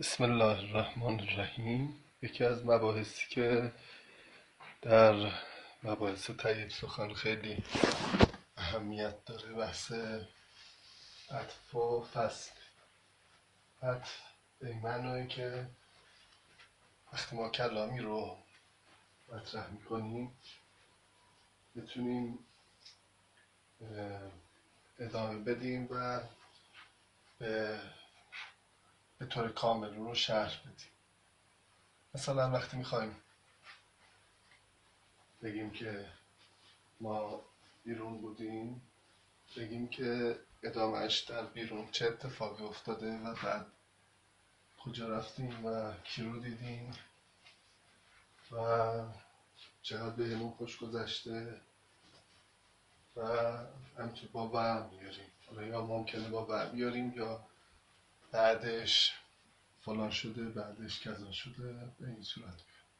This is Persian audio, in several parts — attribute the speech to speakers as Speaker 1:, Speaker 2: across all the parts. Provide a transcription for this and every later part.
Speaker 1: بسم الله الرحمن الرحیم. یکی از مباحثی که در مباحث تایید سخن خیلی اهمیت داره بحث عطف و فصل. عطف به این معنیه که وقتی ما کلامی رو مطرح میکنیم بتونیم ادامه بدیم و به طور کامل رو شرح بدیم. مثلا وقتی میخوایم بگیم که ما بیرون بودیم، بگیم که ادامهش در بیرون چه اتفاقی افتاده و بعد کجا رفتیم و کی رو دیدیم و چقدر بهمون خوش گذشته و همینطور با وهم بیاریم. حالا یا ممکنه با وهم بیاریم یا بعدش فلان شده، بعدش کذا شده، به این صورت.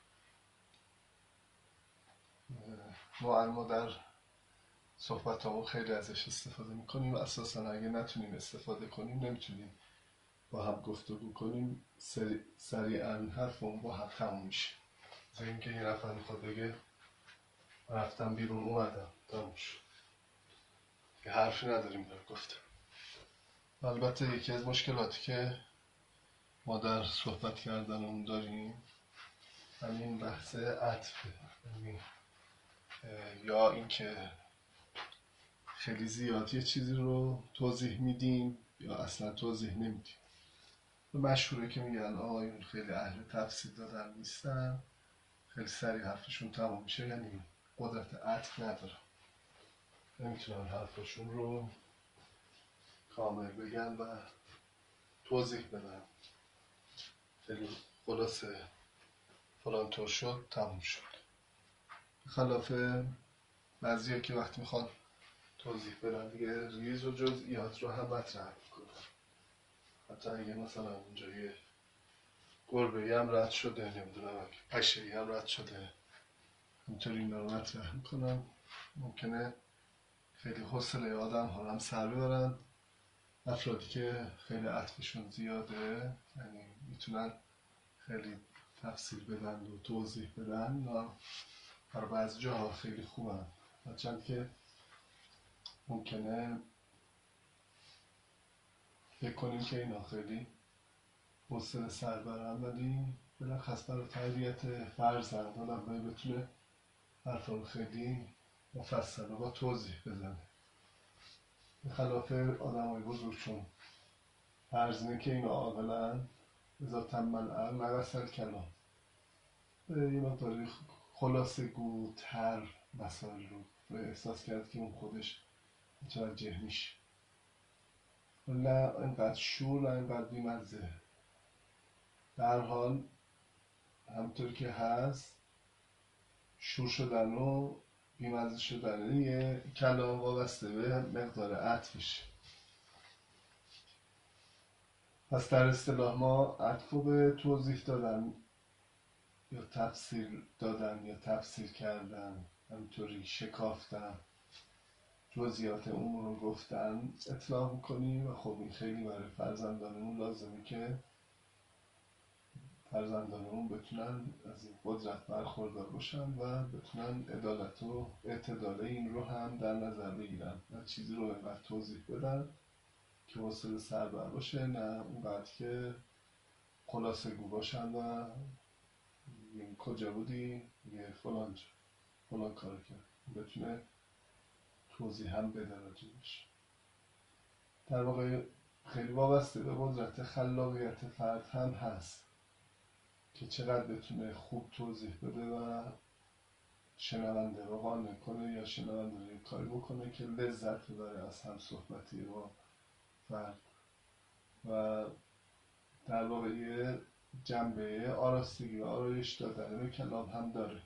Speaker 1: ما در صحبت همون خیلی ازش استفاده میکنیم. اساسا اگه نتونیم استفاده کنیم نمیتونیم با هم گفتگو کنیم، سریعا حرفمون با هم تموم میشه. مثل اینکه یه نفر میخواد بگه رفتم بیرون اومدم، تموم شد، یه حرفی نداریم برای گفتن. البته یکی از مشکلاتی که ما در صحبت کردنمون داریم همین بحث عطفه، یعنی یا اینکه خیلی زیاد یه چیزی رو توضیح میدیم یا اصلا توضیح نمیدیم. مشهوره که میگن آقایون خیلی اهل تفسیر دادن نیستن، خیلی سریع حرفشون تمام میشه، یعنی قدرت عطف ندارن، نمیتونن حرفشون رو کامل بگن و توضیح بدن. خیلی خلاصه فلان طور شد تموم شد. خلاف بعضی‌ها که وقتی میخوان توضیح بدن دیگه ریز و جزئیات رو هم مطرح میکنن. حتی اگه مثلا اونجا یه گربه‌ای هم رد شده، نمیدونم پشه‌ای هم رد شده، اینطوری اینا رو مطرح میکنن، ممکنه خیلی حوصله آدم ها هم سر ببرن. افرادی که خیلی عطفشون زیاده یعنی میتونن خیلی تفسیر بدن و توضیح بدن، اینا برای بعضی جاها خیلی خوبن، هرچند که ممکنه فکر کنیم که اینا خیلی حوصله سر برن، ولی بلخص برای تربیت فرزند آدم باید بتونه حرفا رو خیلی مفصل و با توضیح بزنه. به خلاف آدم های بزرگ، چون فرض اینه که اینا عاقلن، اذا تم العقل نقص الکلام، یه مقداری خلاصه گوتر مسائل رو احساس کرد که اون خودش متوجه میشه، نه اینقدر شور، نه اینقدر بیمزه. در حال همطور که هست شور شدن و بیمزه شدن یه کلام وابسته به مقدار عطفش. پس در اصطلاح ما عطف رو به توضیح دادن یا تفسیر دادن یا تفسیر کردن، همینطوری شکافتن، جزئیات امور رو گفتن اطلاق میکنیم. و خب این خیلی برای فرزندانمون لازمه که فرزندانمون بتونن از این قدرت برخوردار باشن و بتونن عدالت و اعتدال این رو هم در نظر بگیرن، نه چیزی رو اینقدر توضیح بدن که حوصله سر بر باشه، نه اونقدر که خلاصه گو باشن و این کجا بودی؟ یه فلان کار کرد، بتونه توضیح هم بده راجبش. در واقع خیلی وابسته به قدرت خلاقیت فرد هم هست که چقدر بتونه خوب توضیح بده و شنونده رو قانع کنه یا شنونده رو کاری بکنه که لذت ببره از هم صحبتی با فرد و در واقع یه جنبه آراستگی و آرایش دادن به کلام هم داره.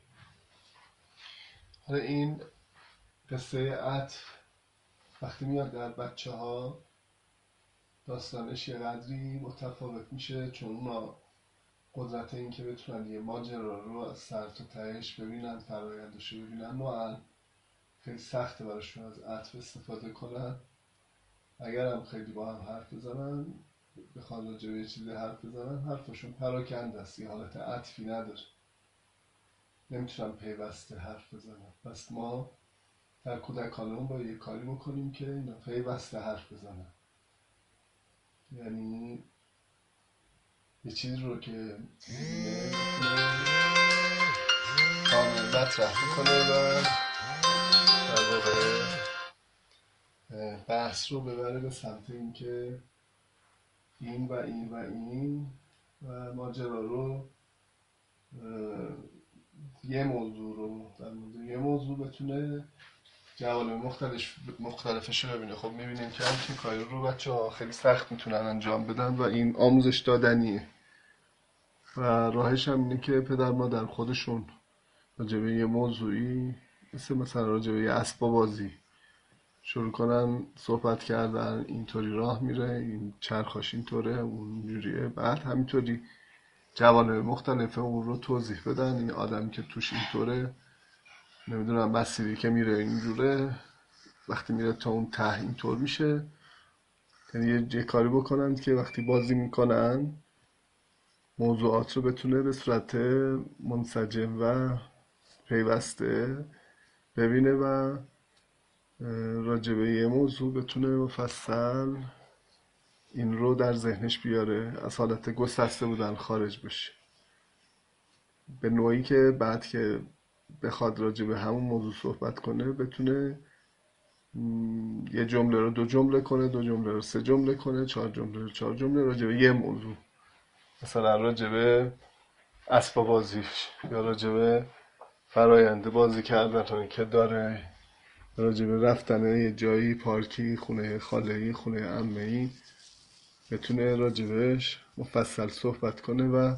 Speaker 1: حالا این قصه عطف وقتی میاد در بچه ها داستانش یه قدری متفاوت میشه، چون اونا قدرت این که بتونن یه ماجرا رو از سر تا تهش ببینن، فرآیندش رو ببینن، نوعا خیلی سخته براشون از عطف استفاده کنن. اگر هم خیلی با هم حرف بزنن بخوان راجع به یه چیزی حرف بزنن حرفشون پراکنده است، یه حالت عطفی نداره، نمیتونن پیوسته حرف بزنن. پس ما در کودکانمون با یه کاری بکنیم که اینا پیوسته حرف بزنن، یعنی یه چیزی رو که میبینه کامل مطرح بکنه و در واقع بحث رو ببره به سمت این که این و این و این و ماجرا رو یه موضوع رو در مورد یه موضوع بتونه جوانب مختلفش رو ببینه. خب میبینیم که همچین کاری رو بچه ها خیلی سخت میتونن انجام بدن و این آموزش دادنیه و راهش هم اینه که پدر مادر خودشون راجبه یه موضوعی مثلا راجبه یه اسباب بازی شروع کنن صحبت کردن، اینطوری راه میره، این چرخاش اینطوره، اون جوریه، بعد همینطوری جوانب مختلف اون رو توضیح بدن. این آدمی که توش اینطوره، نمیدونم مسیری که میره اینجوره، وقتی میره تا اون ته اینطور میشه. یعنی یه کاری بکنن که وقتی بازی میکنن موضوعات رو بتونه به صورت منسجم و پیوسته ببینه و راجبه یه موضوع بتونه مفصل این رو در ذهنش بیاره، از حالت گسسته بودن خارج بشه، به نوعی که بعد که بخواد راجبه همون موضوع صحبت کنه بتونه یه جمله رو 2 جمله کنه، 2 جمله رو 3 جمله کنه، 4 جمله رو 4 جمله راجبه یه موضوع، مثلا راجبه اسباب بازیش یا راجبه فرایند بازی کردن که داره، راجبه رفتن یه جایی، پارکی، خونه خاله‌ای، خونه عمه‌ای، بتونه راجبش مفصل صحبت کنه و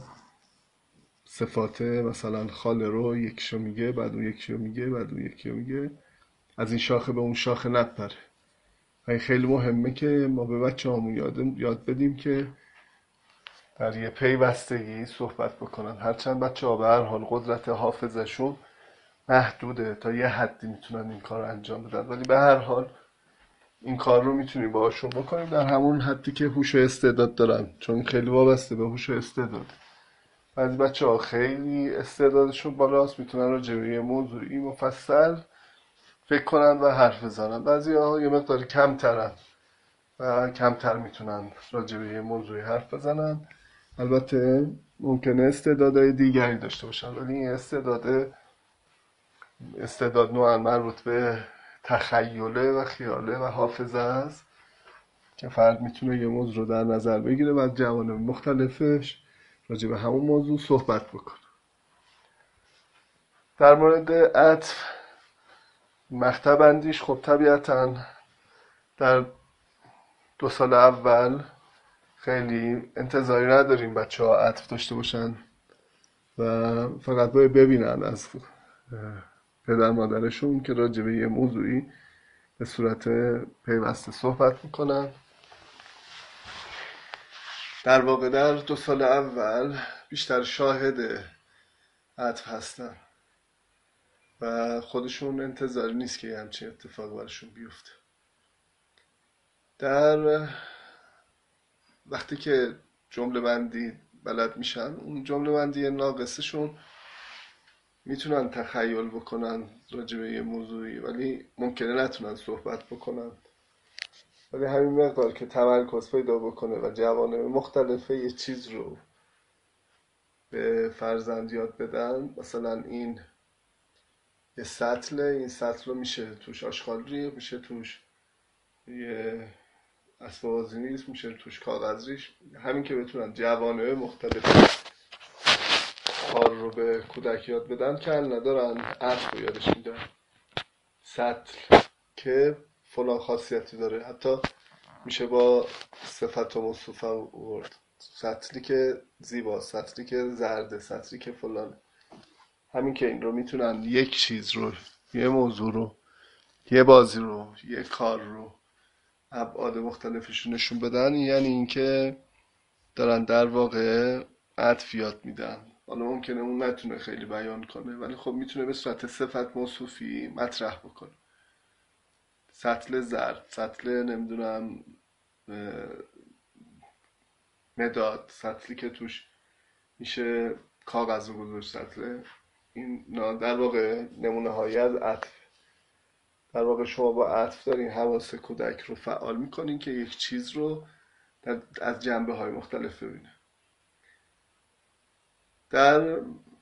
Speaker 1: صفات مثلا خاله رو یکیشو میگه، بعد اون یکیشو میگه، بعد اون یکیشو میگه، از این شاخه به اون شاخه نپره. و این خیلی مهمه که ما به بچه‌هامون یاد بدیم که در یه پیوستگی صحبت بکنن. هرچند بچه‌ها به هر حال قدرت حافظشون محدوده، تا یه حدی میتونن این کار رو انجام بدن، ولی به هر حال این کار رو میتونیم باهاشون بکنیم در همون حدی که هوش و استعداد دارن، چون خیلی وابسته به هوش و استعداد. بعضی بچه‌ها خیلی استعدادشون بالاست، میتونن راجع به یه موضوعی مفصل فکر کنن و حرف بزنن. بعضی‌ها یه مقدار کمترن و کمتر میتونن راجع به یه موضوعی حرف بزنن. البته ممکنه استعدادهای دیگری داشته باشن، ولی این استعداد نوعا مربوط به تخیله و خیاله و حافظه است که فرد میتونه یه موضوع رو در نظر بگیره و از جوانب مختلفش راجع به همون موضوع صحبت بکنه. در مورد عطف مقطع بندیش، خب طبیعتا در 2 سال اول خیلی انتظاری نداریم بچه ها عطف داشته باشن و فقط باید ببینن از پدر مادرشون که راجع به یه موضوعی به صورت پیوسته صحبت میکنن. در واقع در 2 سال اول بیشتر شاهد عطف هستن و خودشون انتظاری نیست که همچین اتفاق برشون بیفته. در وقتی که جمله بندی بلد میشن، اون جمله بندی ناقصشون میتونن تخیل بکنن راجع به یه موضوعی، ولی ممکنه نتونن صحبت بکنن. ولی همین مقدار که تمرکز پیدا بکنه و جوانب مختلفه یه چیز رو به فرزند یاد بدن، مثلا این یه سطله، این سطل رو میشه توش آشغال ریخت، میشه توش یه اسباب بازی نیست، میشه توش کاغذ ریخت. همین که بتونن جوانب مختلف کار رو به کودک یاد بدن کل ندارن، عطف رو یادش میدن. سطل که فلان خاصیتی داره، حتی میشه با صفت و موصوف آورد، سطلی که زیباست، سطلی که زرده، سطلی که فلان. همین که این رو میتونن یک چیز رو، یه موضوع رو، یه بازی رو، یه کار رو ابعاد مختلفش نشون بدن، یعنی اینکه دارن در واقع عطف یاد میدن. حالا ممکنه اون نتونه خیلی بیان کنه، ولی خب میتونه به صورت صفت موصوفی مطرح بکنه. سطل زرد، سطل نمیدونم مداد، سطلی که توش میشه کاغذ رو گذاشت، سطل این در واقع نمونه هایی از عطف. در واقع شما با عطف دارین حواس کودک رو فعال میکنین که یک چیز رو از جنبه های مختلف ببینه. در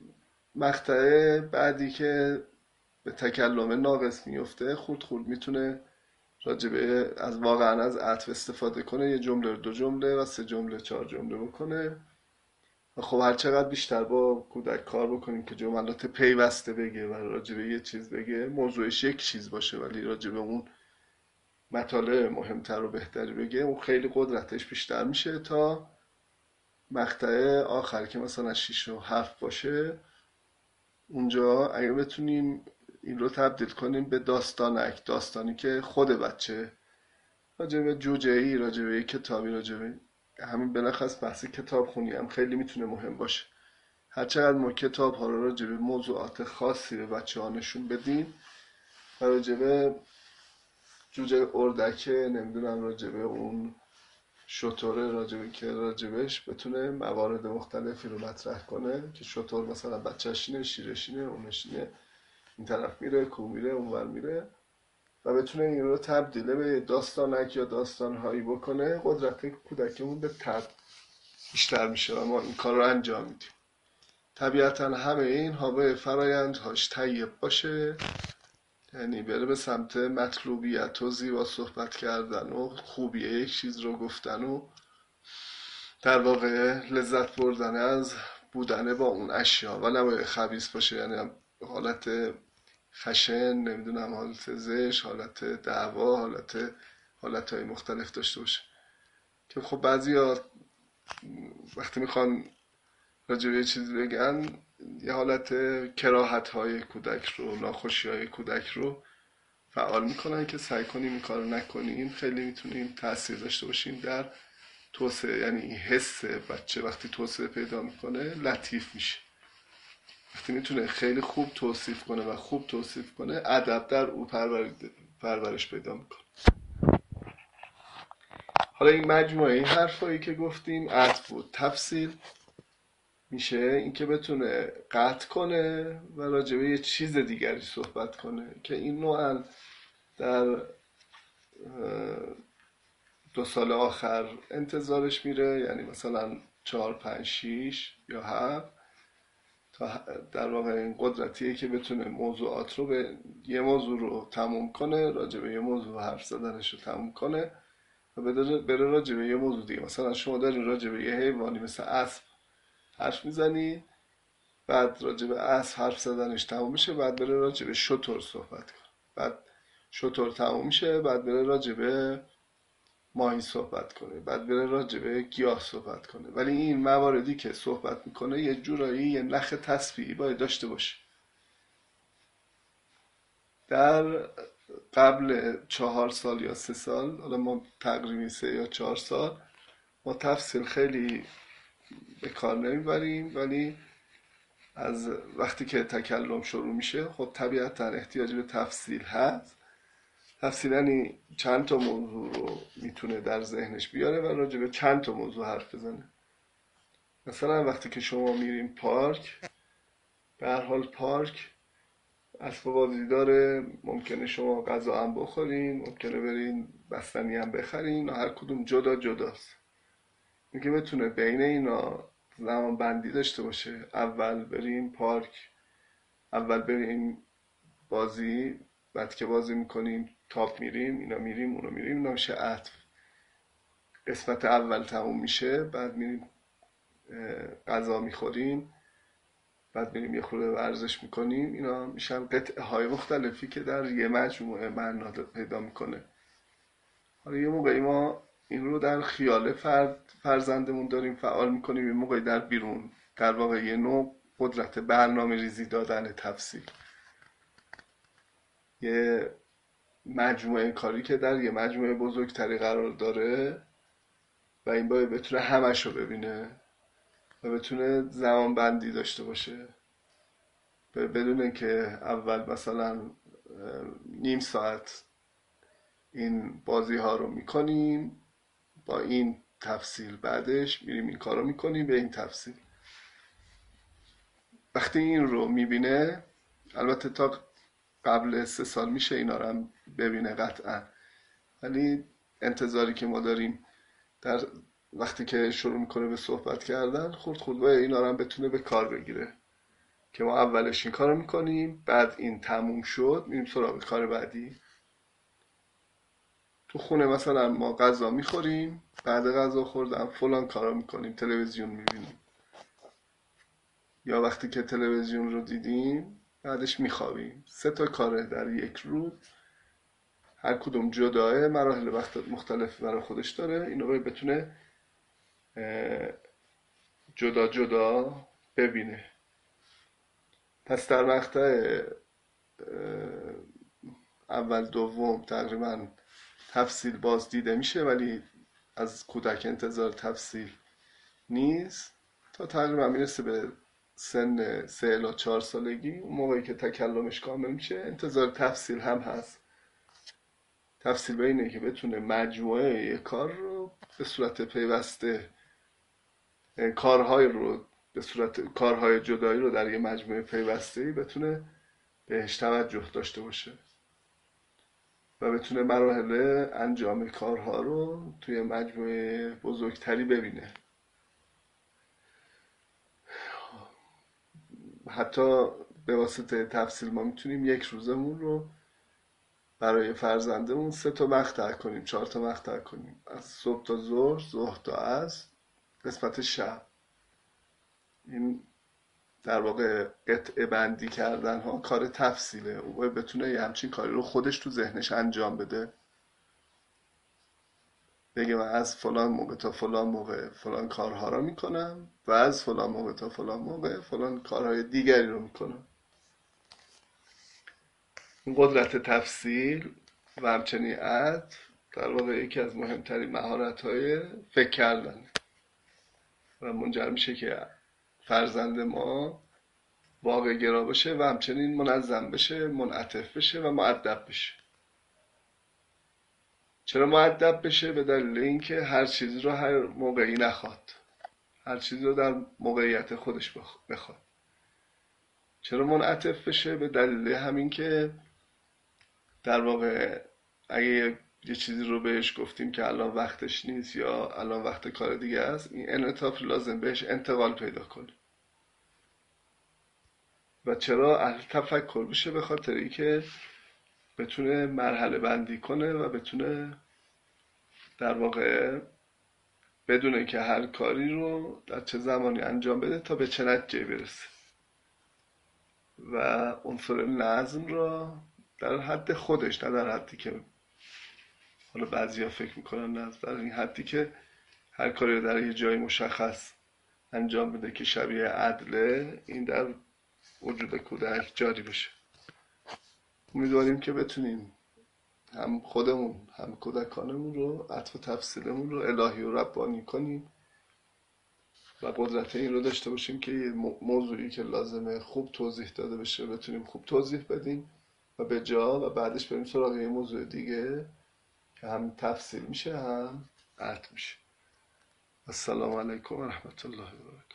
Speaker 1: مقطع بعدی که به تکلم ناقص میفته، خورد خورد میتونه راجبه واقعا از عطف استفاده کنه، یه جمله، دو جمله و سه جمله، چهار جمله بکنه. و خب هر چقدر بیشتر با کودک کار بکنیم که جملات پیوسته بگه و راجبه یه چیز بگه، موضوعش یک چیز باشه ولی راجبه اون مطالب مهمتر و بهتری بگه، اون خیلی قدرتش بیشتر میشه تا مقطع آخر که مثلا 6 و 7 باشه. اونجا اگه بتونیم این رو تبدیل کنیم به داستانک، داستانی که خود بچه راجبه جوجه‌ای، راجبه کتابی، راجبه همین بلخص بحث کتاب خونی هم خیلی میتونه مهم باشه. هرچقدر ما کتاب ها رو راجبه موضوعات خاصی به بچه ها نشون بدیم و راجبه جوجه اردکه، نمیدونم راجبه اون شطوره، راجبه که راجبش بتونه موارد مختلفی رو مطرح کنه که شطور مثلا بچه‌شینه، شیرشینه، اونشینه، این طرف میره، کو میره، اونور میره، و بتونه این رو تبدیل به داستانک یا داستانهایی بکنه، قدرت کودکمون به تب بیشتر میشه و ما این کار رو انجام میدیم. طبیعتا همه اینها به فرایندهاش طیب باشه، یعنی بره به سمت مطلوبیت و زیبا صحبت کردن و خوبی یک چیز رو گفتن و در واقع لذت بردن از بودن با اون اشیا و نباید خبیث باشه، یعنی حالت خشن، نمیدونم حالت زش، حالت دعوا، حالتهای مختلف داشته باشه که خب بعضیا وقتی میخوان راجع به یه چیز بگن یه حالت کراهت های کودک رو، ناخوشی های کودک رو فعال میکنن که سعی کنیم این کار رو نکنیم. خیلی میتونیم تاثیر داشته باشیم در توسعه، یعنی این حس بچه وقتی توسعه پیدا میکنه لطیف میشه، وقتی میتونه خیلی خوب توصیف کنه و خوب توصیف کنه، ادب در او پرورش پیدا میکنه. حالا این مجموعه این حرفایی که گفتیم، عطف و تفصیل، میشه اینکه بتونه قطع کنه و راجبه یه چیز دیگری صحبت کنه که این نوعا در 2 سال آخر انتظارش میره، یعنی مثلا 4 5 6 یا 7 تا در واقع این قدرتیه که بتونه موضوعات رو به یه موضوع رو تموم کنه، راجبه یه موضوع حرف زدنش رو تموم کنه و بره راجبه یه موضوع دیگه. مثلا شما دارین راجبه یه حیوانی مثل اسب حرف میزنی، بعد راجبه اسب حرف زدنش تموم میشه، بعد بره راجبه شتر صحبت کنه، بعد شتر تموم میشه، بعد بره راجبه ماهی صحبت کنه، بعد بره راجبه گیاه صحبت کنه. ولی این مواردی که صحبت میکنه یه جورایی یه نخ تصفیعی باید داشته باشه. در قبل 4 سال یا 3 سال، حالا ما تقریبی 3 یا 4 سال ما تفصیل خیلی به کار نمیبریم، ولی از وقتی که تکلم شروع میشه خب طبیعتا احتیاج به تفصیل هست. تفصیل یعنی چند تا موضوع رو میتونه در ذهنش بیاره و راجع به چند تا موضوع حرف بزنه. مثلا وقتی که شما میرین پارک، به هر حال پارک اسباب بازی داره، ممکنه شما غذا هم بخورین، ممکنه برین بستنی هم بخرین و هر کدوم جدا جداست. میگه بتونه بین اینا زمان بندی داشته باشه، اول بریم پارک، اول بریم بازی، بعد که بازی میکنیم تاپ میریم، اینا میریم، اونا میریم، اینا میشه عطف. قسمت اول تموم میشه، بعد میریم غذا میخوریم، بعد میریم یه خورده ورزش میکنیم. اینا میشن قطعه های مختلفی که در یه مجموعه معنا پیدا میکنه. حالا یه موقعی ما این رو در خیال فرزندمون داریم فعال میکنیم، یه موقعی در بیرون، در واقع یه نوع قدرت برنامه ریزی دادن تفصیل، یه مجموعه کاری که در یه مجموعه بزرگتری قرار داره و این باید بتونه همش رو ببینه و بتونه زمان بندی داشته باشه، بدونه که اول مثلا نیم ساعت این بازی ها رو میکنیم با این تفصیل، بعدش میریم این کارو میکنیم به این تفصیل. وقتی این رو میبینه، البته تا قبل 3 سال میشه اینا رو هم ببینه قطعا، ولی انتظاری که ما داریم در وقتی که شروع میکنه به صحبت کردن، خورد خورد اینا رو هم بتونه به کار بگیره که ما اولش این کارو میکنیم، بعد این تموم شد میریم سراغ کار بعدی. تو خونه مثلا ما غذا میخوریم، بعد غذا خوردن فلان کارا میکنیم، تلویزیون میبینیم، یا وقتی که تلویزیون رو دیدیم بعدش میخوابیم. 3 تا کاره در یک روز، هر کدوم جداه، مراحل وقت مختلف برای خودش داره، اینو باید بتونه جدا جدا ببینه. پس در مقطع اول دوم تقریبا تفصیل باز دیده میشه، ولی از کودک انتظار تفصیل نیست. تا تقریبا میرسه به سن 3 الی 4 سالگی، اون موقعی که تکلمش کامل میشه انتظار تفصیل هم هست. تفصیل به اینه که بتونه مجموعه یک کار رو به صورت پیوسته، کارهای جدایی رو در یه مجموعه پیوسته‌ای بتونه بهش توجه داشته باشه و بتونه مراحل انجام کارها رو توی مجموعه بزرگتری ببینه. حتی به واسطه تفصیل ما میتونیم یک روزمون رو برای فرزندمون 3 تا مقطع کنیم، 4 تا مقطع کنیم، از صبح تا ظهر، ظهر تا عصر، قسمت شب. این در واقع قطعه بندی کردن ها کار تفصیله. او باید بتونه یه همچین کاری رو خودش تو ذهنش انجام بده، بگه من از فلان موقع تا فلان موقع فلان کارها رو میکنم و از فلان موقع تا فلان موقع فلان کارهای دیگری رو میکنم. این قدرت تفصیل و همچنین عطف در واقع یکی از مهمترین مهارت‌های فکر کردن و منجر میشه که فرزند ما واقع گرا بشه و همچنین منظم بشه، منعطف بشه و مؤدب بشه. چرا مؤدب بشه؟ به دلیل اینکه هر چیزی رو هر موقعی نخواد، هر چیزی رو در موقعیت خودش بخواد. چرا منعطف بشه؟ به دلیل همین که در واقع اگه یه چیزی رو بهش گفتیم که الان وقتش نیست یا الان وقت کار دیگه است، این انعطاف لازم بهش انتقال پیدا کنه. و چرا اهل تفکر بشه؟ به خاطر اینکه بتونه مرحله بندی کنه و بتونه در واقع بدونه که هر کاری رو در چه زمانی انجام بده تا به چه نتیجه برسه و عنصر نظم را در حد خودش، نه در حدی که حالا بعضیا فکر میکنن نظم، در این حدی که هر کاری رو در یه جای مشخص انجام بده که شبیه عدله، این در وجود کودک جاری بشه. امیدواریم که بتونیم هم خودمون هم کودکانمون رو عطف و تفصیلمون رو الهی و ربانی کنیم و قدرت این رو داشته باشیم که یه موضوعی که لازمه خوب توضیح داده بشه بتونیم خوب توضیح بدیم و به جا، و بعدش بریم سراغ یه موضوع دیگه که هم تفصیل میشه هم عطف میشه. السلام علیکم و رحمت الله و برکاته.